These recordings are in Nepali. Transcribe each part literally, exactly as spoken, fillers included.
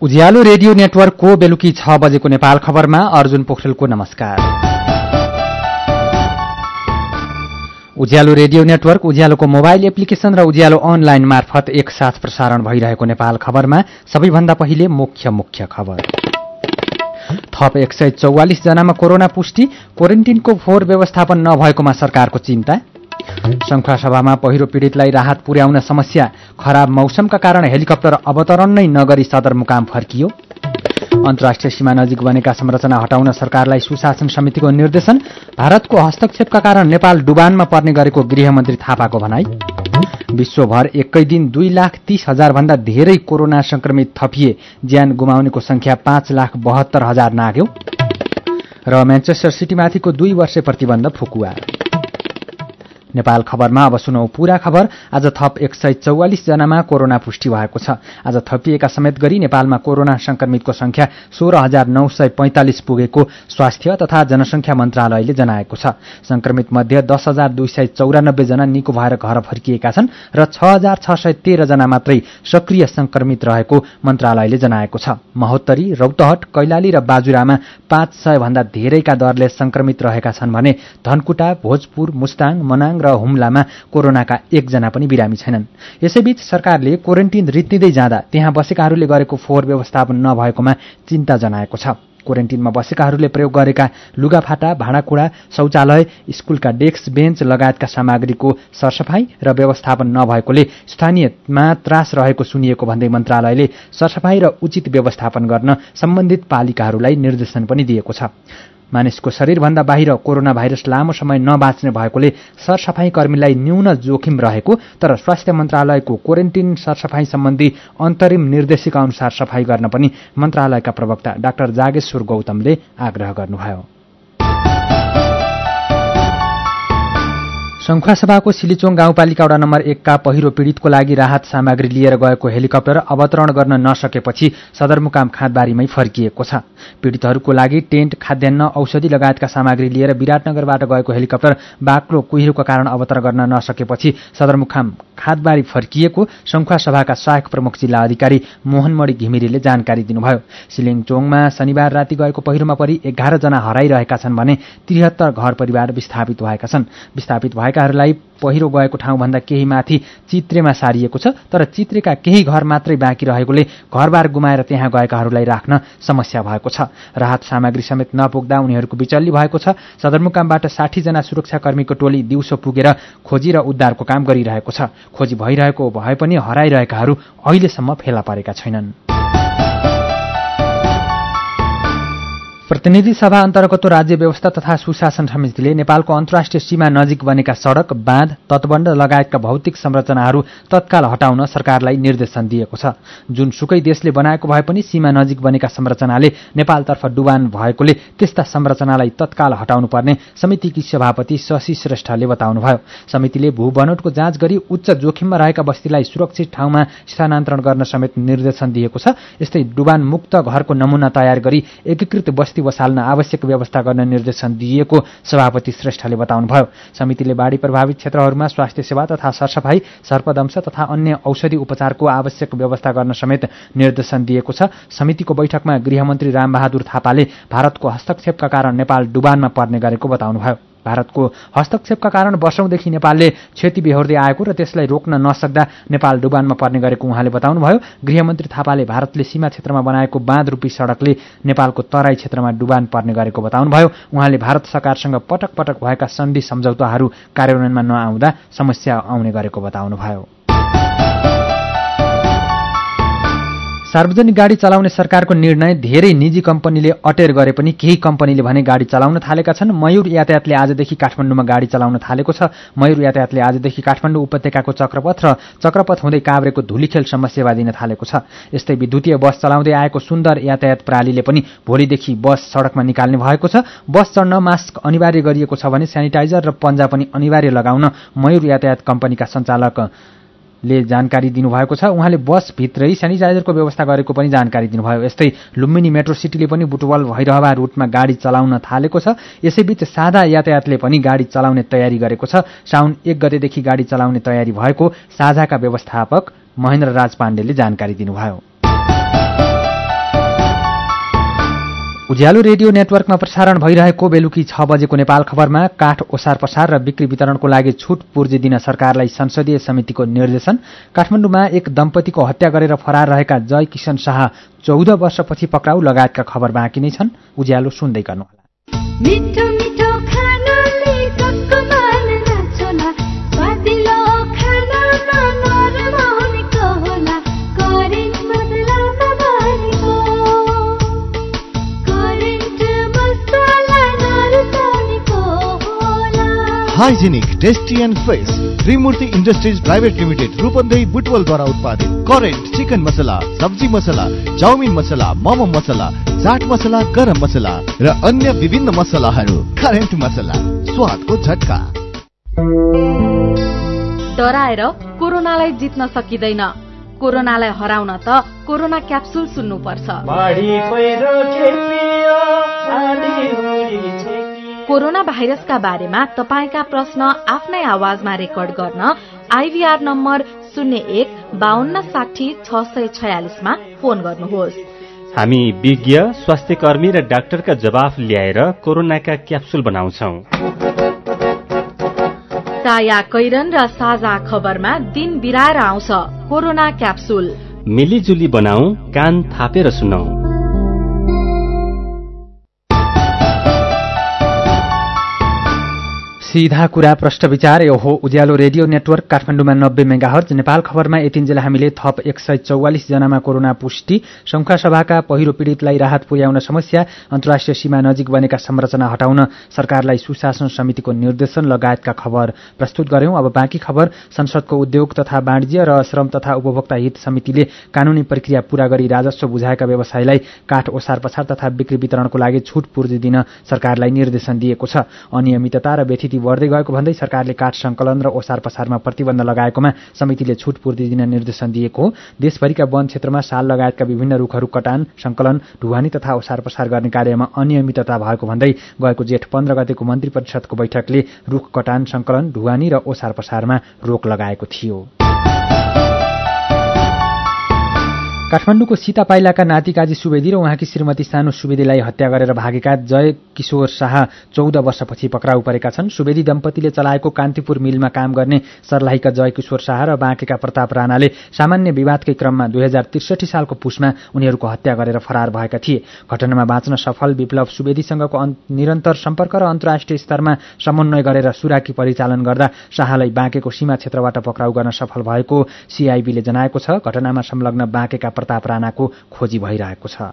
उज्यालो रेडियो नेटवर्कको बेलुकी छ बजेको नेपाल खबरमा अर्जुन पोखरेलको नमस्कार। उज्यालो रेडियो नेटवर्क, उज्यालोको मोबाइल एप्लिकेशन र उज्यालो अनलाइन मार्फत एकसाथ प्रसारण भइरहेको नेपाल खबरमा सबैभन्दा पहिले मुख्य मुख्य खबर। थप एक सय चौवालिस जनामा कोरोना पुष्टि, क्वारेन्टिनको फोहोर व्यवस्थापन नभएकोमा सरकारको चिन्ता। संखुवासभामा पहिरो पीड़ितलाई राहत पुर्याउन समस्या, खराब मौसमका कारण हेलिकप्टर अवतरण नै नगरी सदरमुकाम फर्कियो। अन्तर्राष्ट्रिय सीमा नजिक बनेका संरचना हटाउन सरकारलाई सुशासन समितिको निर्देशन, भारतको हस्तक्षेपका कारण नेपाल डुबानमा पर्ने गरेको गृहमन्त्री थापाको भनाई। विश्वभर एकै दिन दुई लाख तीस हजार भन्दा धेरै कोरोना संक्रमित थपिए, ज्यान गुमाउनेको संख्या पाँच लाख बहत्तर हजार नाग्यो। र म्यान्चेस्टर सिटीमाथिको दुई वर्षे प्रतिबन्ध फुकुवा। नेपाल खबरमा अब सुनौ पूरा खबर। आज थप एक सय चौवालिस जनामा कोरोना पुष्टि भएको छ। आज थपिएका समेत गरी नेपालमा कोरोना संक्रमितको संख्या सोह्र हजार नौ सय पैंतालिस पुगेको स्वास्थ्य तथा जनसंख्या मन्त्रालयले जनाएको छ। संक्रमित मध्ये दस हजार दुई सय चौरानब्बे जना निको भएर घर फर्किएका छन् र छ हजार छ सय तेह्र जना मात्रै सक्रिय संक्रमित रहेको मन्त्रालयले जनाएको छ। महोत्तरी, रौतहट, कैलाली र बाजुरामा पाँच सय भन्दा धेरैका दरले संक्रमित रहेका छन् भने धनकुटा, भोजपुर, मुस्ताङ, मनाङ र हुम्लामा कोरोनाका एकजना पनि बिरामी छैनन्। यसैबीच सरकारले क्वारेन्टिन रित्तिँदै जाँदा त्यहाँ बसेकाहरूले गरेको फोहोर व्यवस्थापन नभएकोमा चिन्ता जनाएको छ। क्वारेन्टिनमा बसेकाहरूले प्रयोग गरेका लुगाफाटा, भाँडाकुँडा, शौचालय, स्कूलका डेस्क बेन्च लगायतका सामग्रीको सरसफाई र व्यवस्थापन नभएकोले स्थानीयमा त्रास रहेको सुनिएको भन्दै मन्त्रालयले सरसफाई र उचित व्यवस्थापन गर्न सम्बन्धित पालिकाहरूलाई निर्देशन पनि दिएको छ। मानिसको शरीरभन्दा बाहिर कोरोना भाइरस लामो समय नबाँच्ने भएकोले सरसफाई कर्मीलाई न्यून जोखिम रहेको, तर स्वास्थ्य मन्त्रालयको क्वारेन्टिन सरसफाई सम्बन्धी अन्तरिम निर्देशिका अनुसार सफाई गर्न पनि मन्त्रालयका प्रवक्ता डाक्टर जागेश्वर गौतमले आग्रह गर्नुभयो। संखुवासभाको सिलिचोङ गाउँपालिका वडा नम्बर एकका पहिरो पीड़ितको लागि राहत सामग्री लिएर गएको हेलिकप्टर अवतरण गर्न नसकेपछि सदरमुकाम खाँदबारीमै फर्किएको छ। पीड़ितहरूको लागि टेन्ट, खाद्यान्न, औषधि लगायतका सामग्री लिएर विराटनगरबाट गएको हेलिकप्टर बाक्लो कुहिरोका कारण अवतरण गर्न नसकेपछि सदरमुकाम खाँदबारी फर्किएको संखुवासभाका सहायक प्रमुख जिल्ला अधिकारी मोहनमणि घिमिरेले जानकारी दिनुभयो। सिलिचोङमा शनिबार राति गएको पहिरोमा परि एघार जना हराइरहेका छन् भने त्रिहत्तर घर परिवार विस्थापित भएका छन्। विस्थापित भएकाहरूलाई पहिरो गएको ठाउँभन्दा केही माथि चित्रेमा सारिएको छ, तर चित्रेका केही घर मात्रै बाँकी रहेकोले घरबार गुमाएर त्यहाँ गएकाहरूलाई राख्न समस्या भएको छ। राहत सामग्री समेत नपुग्दा उनीहरूको बिचल्ली भएको छ। सदरमुकामबाट साठी जना सुरक्षाकर्मीको टोली दिउँसो पुगेर खोजी र उद्धारको काम गरिरहेको छ। खोजी भइरहेको भए पनि हराइरहेकाहरू अहिलेसम्म फेला परेका छैनन्। प्रतिनिधि सभा अन्तर्गतको राज्य व्यवस्था तथा सुशासन समितिले नेपालको अन्तर्राष्ट्रिय सीमा नजिक बनेका सड़क, बाँध, तटबन्ध लगायतका भौतिक संरचनाहरू तत्काल हटाउन सरकारलाई निर्देशन दिएको छ। जुनसुकै देशले बनाएको भए पनि सीमा नजिक बनेका संरचनाले नेपालतर्फ डुबान भएकोले त्यस्ता संरचनालाई तत्काल हटाउनुपर्ने समितिकी सभापति शशि श्रेष्ठले बताउनुभयो। समितिले भू बनोटको जाँच गरी उच्च जोखिममा रहेका बस्तीलाई सुरक्षित ठाउँमा स्थानान्तरण गर्न समेत निर्देशन दिएको छ। यस्तै डुबान मुक्त घरको नमूना तयार गरी एकीकृत बस्ती बसाल्न आवश्यक व्यवस्था गर्न निर्देशन दिएको सभापति श्रेष्ठले बताउनुभयो। समितिले बाढ़ी प्रभावित क्षेत्रहरूमा स्वास्थ्य सेवा तथा सरसफाई, सर्पदंश तथा अन्य औषधि उपचारको आवश्यक व्यवस्था गर्न समेत निर्देशन दिएको छ। समितिको बैठकमा गृहमन्त्री रामबहादुर थापाले भारतको हस्तक्षेपका कारण नेपाल डुबानमा पर्ने गरेको बताउनुभयो। भारतको हस्तक्षेपका कारण वर्षौंदेखि नेपालले क्षति बेहोर्दै आएको र त्यसलाई रोक्न नसक्दा नेपाल डुबानमा पर्ने गरेको उहाँले बताउनुभयो। गृहमन्त्री थापाले भारतले सीमा क्षेत्रमा बनाएको बाँध रूपी सड़कले नेपालको तराई क्षेत्रमा डुबान पर्ने गरेको बताउनुभयो। उहाँले भारत सरकारसँग पटक पटक भएका सन्धि सम्झौताहरू कार्यान्वयनमा नआउँदा समस्या आउने गरेको बताउनुभयो। सार्वजनिक गाडी चलाउने सरकारको निर्णय धेरै निजी कम्पनीले अटेर गरे पनि केही कम्पनीले भने गाडी चलाउन थालेका छन्। मयूर यातायातले आजदेखि काठमाडौँमा गाडी चलाउन थालेको छ। मयूर यातायातले आजदेखि काठमाडौँ उपत्यकाको चक्रपथ र चक्रपथ हुँदै काभ्रेको धुलीखेलसम्म सेवा दिन थालेको छ। यस्तै विद्युतीय बस चलाउँदै आएको सुन्दर यातायात प्रणालीले पनि भोलिदेखि बस सड़कमा निकाल्ने भएको छ। बस चढ्न मास्क अनिवार्य गरिएको छ भने सेनिटाइजर र पन्जा पनि अनिवार्य लगाउन मयूर यातायात कम्पनीका सञ्चालक ले जानकारी दिनुभएको छ। उहाँले बस भित्रै सेनिटाइजरको व्यवस्था गरेको पनि जानकारी दिनुभयो। यस्तै लुम्बिनी मेट्रो सिटीले पनि बुटवल भैरहवा रुटमा गाडी चलाउन थालेको छ। यसैबीच साझा यातायातले पनि गाडी चलाउने तयारी गरेको छ। साउन एक गतेदेखि गाडी चलाउने तयारी भएको साझाका व्यवस्थापक महेन्द्र राज पाण्डेले जानकारी दिनुभयो। उज्यालो रेडियो नेटवर्कमा प्रसारण भइरहेको बेलुकी छ बजेको नेपाल खबरमा काठ ओसार पसार र बिक्री वितरणको लागि छुट पूर्जी दिन सरकारलाई संसदीय समितिको निर्देशन। काठमाडौँमा एक दम्पतिको हत्या गरेर फरार रहेका जय किशन शाह चौध वर्षपछि पक्राउ लगायतका खबर बाँकी नै छन्। उज्यालो सुन्दै गर्नुहोला। Hygienic, tasty and fresh Trimurti industries private limited Rupandehi Butwal द्वारा उत्पादित करेन्ट चिकन मसला, सब्जी मसला, चाउमिन मसला, मोमो मसला, चाट मसला, गरम मसला र अन्य विभिन्न मसलाहरू। करेन्ट मसला, स्वादको झट्का। डराएर कोरोनालाई जित्न सकिँदैन। कोरोनालाई हराउन त कोरोना क्याप्सुल सुन्नुपर्छ। कोरोना भाइरसका बारेमा तपाईका प्रश्न आफ्नै आवाजमा रेकर्ड गर्न आइभीआर नम्बर शून्य एक बाहन्न साठी छ सय छयालिसमा फोन गर्नुहोस्। हामी विज्ञ, स्वास्थ्य कर्मी र डाक्टरका जवाफ ल्याएर कोरोनाका क्याप्सुल बनाउँछौ। साया कैरन र साझा खबरमा दिन बिराएर आउँछ कोरोना क्याप्सुल। मिलिजुली बनाऊ, कान थापेर सुनौ। सीधा कुरा प्रश्न विचार यो हो उज्यालो रेडियो नेटवर्क काठमाडौँमा नब्बे मेगाहर्ज। नेपाल खबरमा यतिन्जेल हामीले थप एक सय चौवालिस जनामा कोरोना पुष्टि, संखुवा सभाका पहिरो पीड़ितलाई राहत पुर्याउन समस्या, अन्तर्राष्ट्रिय सीमा नजिक बनेका संरचना हटाउन सरकारलाई सुशासन समितिको निर्देशन लगायतका खबर प्रस्तुत गर्यौं। अब बाँकी खबर। संसदको उद्योग तथा वाणिज्य र श्रम तथा उपभोक्ता हित समितिले कानूनी प्रक्रिया पूरा गरी राजस्व बुझाएका व्यवसायलाई काठ ओसार पसार तथा बिक्री वितरणको लागि छुट पूर्जी दिन सरकारलाई निर्देशन दिएको छ। अनियमितता र व्यथिति बढ्दै गएको भन्दै सरकारले काठ संकलन र ओसार पसारमा प्रतिबन्ध लगाएकोमा समितिले छुट पूर्ति दिन निर्देशन दिएको हो। देशभरिका वन क्षेत्रमा साल लगायतका विभिन्न रुखहरू कटान, संकलन, ढुवानी तथा ओसार पसार गर्ने कार्यमा अनियमितता भएको भन्दै गएको जेठ पन्ध्र गतेको मन्त्री परिषदको बैठकले रुख कटान, संकलन, ढुवानी र ओसार पसारमा रोक लगाएको थियो। काठमाडौँको सीतापाइलाका नाति काजी सुवेदी र उहाँकी श्रीमती सानु सुवेदीलाई हत्या गरेर भागेका जय किशोर शाह चौध वर्षपछि पक्राउ परेका छन्। सुवेदी दम्पतिले चलाएको कान्तिपुर मिलमा काम गर्ने सर्लाहीका जय किशोर शाह र बाँकेका प्रताप राणाले सामान्य विवादकै क्रममा दुई हजार त्रिसठी सालको पुसमा उनीहरूको हत्या गरेर फरार भएका थिए। घटनामा बाँच्न सफल विप्लव सुवेदीसँगको निरन्तर सम्पर्क र अन्तर्राष्ट्रिय स्तरमा समन्वय गरेर सुराकी परिचालन गर्दा शाहलाई बाँकेको सीमा क्षेत्रबाट पक्राउ गर्न सफल भएको सीआईबीले जनाएको छ। घटनामा संलग्न बाँकेका प्रताप राणाको खोजी भइरहेको छ।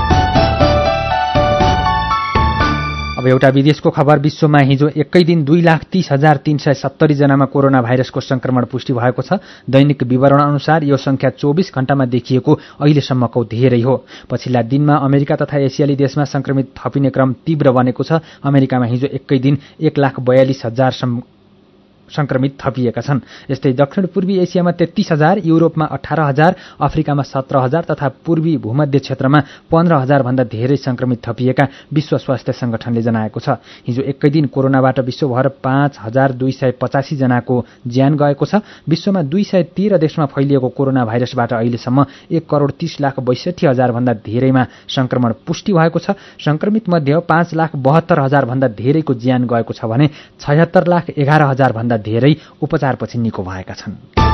अब एउटा विदेशको खबर। विश्वमा हिजो एकै दिन दुई लाख तीस हजार तीन सय सत्तरी जनामा कोरोना भाइरसको संक्रमण पुष्टि भएको छ। दैनिक विवरण अनुसार यो संख्या चौबिस घण्टामा देखिएको अहिलेसम्मको धेरै हो। पछिल्ला दिनमा अमेरिका तथा एसियाली देशमा संक्रमित थपिने क्रम तीव्र बनेको छ। अमेरिकामा हिजो एकै दिन एक लाख बयालिस हजार संक्रमित थपिएका छन्। यस्तै दक्षिण पूर्वी एसियामा तेत्तीस हजार, युरोपमा अठार हजार, अफ्रिकामा सत्र हजार तथा पूर्वी भूमध्य क्षेत्रमा पन्ध्र हजार भन्दा धेरै संक्रमित थपिएका विश्व स्वास्थ्य संगठनले जनाएको छ। हिजो एकै दिन कोरोनाबाट विश्वभर पाँच हजार दुई सय पचासी जनाको ज्यान गएको छ। विश्वमा दुई सय तेह्र देशमा फैलिएको कोरोना भाइरसबाट अहिलेसम्म एक करोड़ तीस लाख बैसठी हजार भन्दा धेरैमा संक्रमण पुष्टि भएको छ। संक्रमित मध्ये पाँच लाख बहत्तर हजार भन्दा धेरैको ज्यान गएको छ भने छयत्तर लाख एघार हजार भन्दा धेरै उपचारपछि निको भएका छन्।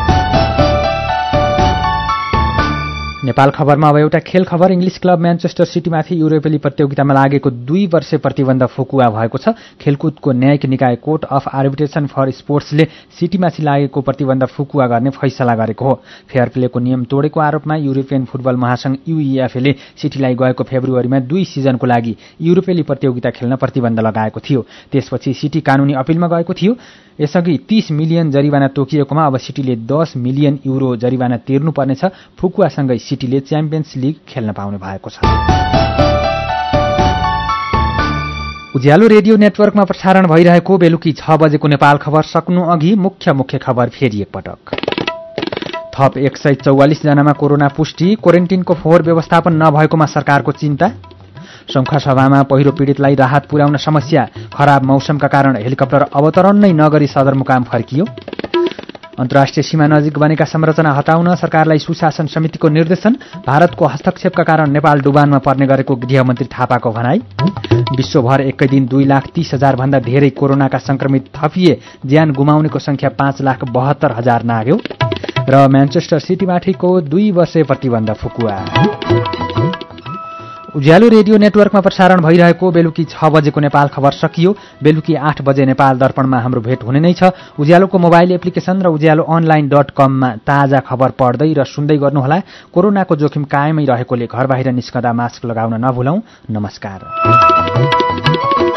नेपाल खबरमा अब एउटा खेल खबर। इंग्लिश क्लब म्यानचेस्टर सिटीमाथि युरोपेली प्रतियोगितामा लागेको दुई वर्षे प्रतिबन्ध फुकुवा भएको छ। खेलकुदको न्यायिक निकाय कोर्ट अफ आर्बिट्रेसन फर स्पोर्ट्सले सिटीमाथि लागेको प्रतिबन्ध फुकुवा गर्ने फैसला गरेको हो। फेयर प्लेको नियम तोडेको आरोपमा युरोपियन फुटबल महासंघ यूईएफएले सिटीलाई गएको फेब्रुअरीमा दुई सिजनको लागि युरोपेली प्रतियोगिता खेल्न प्रतिबन्ध लगाएको थियो। त्यसपछि सिटी कानूनी अपिलमा गएको थियो। यसअघि तीस मिलियन जरिवाना तोकिएकोमा अब सिटीले दस मिलियन युरो जरिवाना तिर्नुपर्नेछ। फुकुवासँगै सिटीले च्याम्पियन्स लिग खेल्न पाउने भएको छ। उज्यालो रेडियो नेटवर्कमा प्रसारण भइरहेको बेलुकी छ बजेको नेपाल खबर सक्नु अघि मुख्य मुख्य खबर फेरि एकपटक। थप एक सय चौवालिस जनामा कोरोना पुष्टि, क्वारेन्टिनको फोहोर व्यवस्थापन नभएकोमा सरकारको चिन्ता। संखुवा सभामा पहिरो पीड़ितलाई राहत पुर्याउन समस्या, खराब मौसमका कारण हेलिकप्टर अवतरण नै नगरी सदरमुकाम फर्कियो। अन्तर्राष्ट्रिय सीमा नजिक बनेका संरचना हटाउन सरकारलाई सुशासन समितिको निर्देशन। भारतको हस्तक्षेपका कारण नेपाल डुबानमा पर्ने गरेको गृहमन्त्री थापाको भनाई। विश्वभर एकै दिन दुई लाख तीस हजार भन्दा धेरै कोरोनाका संक्रमित थपिए, ज्यान गुमाउनेको संख्या पाँच लाख बहत्तर हजार नाग्यो। र म्यान्चेस्टर सिटीमाथिको दुई वर्षे प्रतिबन्ध फुकुवा। उज्यालो रेडियो नेटवर्कमा प्रसारण भइरहेको बेलुकी छ बजेको नेपाल खबर सकियो। बेलुकी आठ बजे नेपाल दर्पणमा हाम्रो भेट हुने नै छ। उज्यालोको मोबाइल एप्लिकेशन र उज्यालो अनलाइन डट कममा ताजा खबर पढ्दै र सुन्दै गर्नुहोला। कोरोनाको जोखिम कायमै रहेकोले घर बाहिर निस्कँदा मास्क लगाउन नभुलौं। नमस्कार।